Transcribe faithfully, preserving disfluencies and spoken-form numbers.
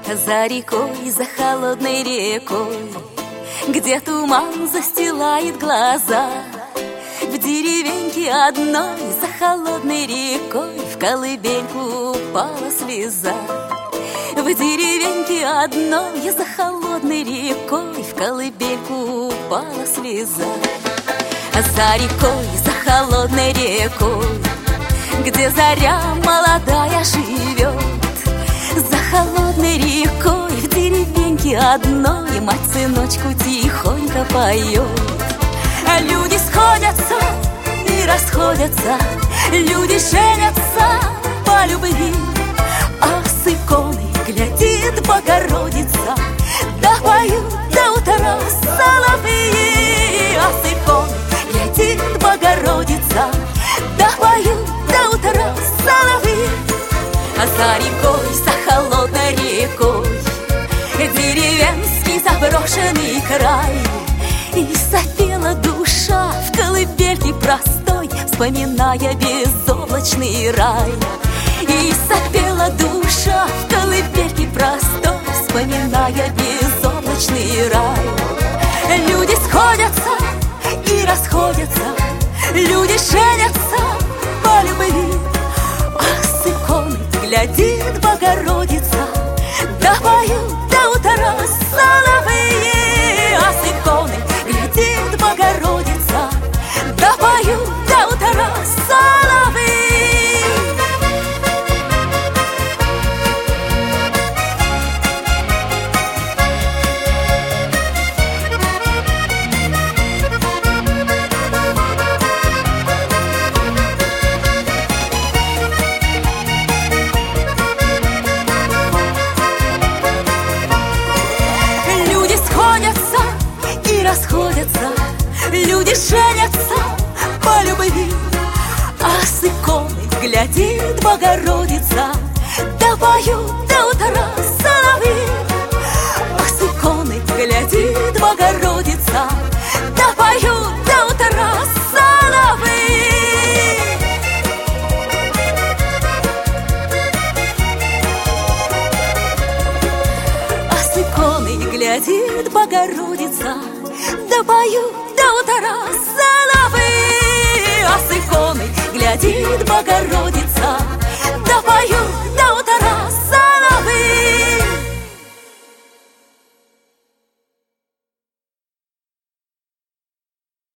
За рекой, за холодной рекой, где туман застилает глаза, в деревеньке одной за холодной рекой в колыбельку упала слеза. В деревеньке одной за холодной рекой в колыбельку упала слеза. За рекой, за холодной рекой, где заря молодая живет, за холодной рекой в деревеньке одной мать сыночку тихонько поет. А люди сходятся и расходятся, люди женятся по любви, а с иконой глядит Богородица, да поют до утра соловьи. А с иконой глядит Богородица, да поют до утра соловьи. А за рекой, за холодной рекой, деревенский заброшенный край, и запела душа в колыбельке простой, вспоминая безоблачный рай. И запела душа в колыбельке простой, вспоминая безоблачный рай. Люди сходятся и расходятся, люди женятся по любви, а с иконой глядит Богородица, да поют до утра соловьи. А с иконой глядит Богородица, да поют до утра соловьи. Расходятся, люди женятся по любви, а с иконой глядит Богородица, да поют до утра соловьи. А с иконой глядит Богородица, да поют до утра соловьи. А с иконой глядит Богородица, да поют до утра соловьи. А с иконой глядит Богородица,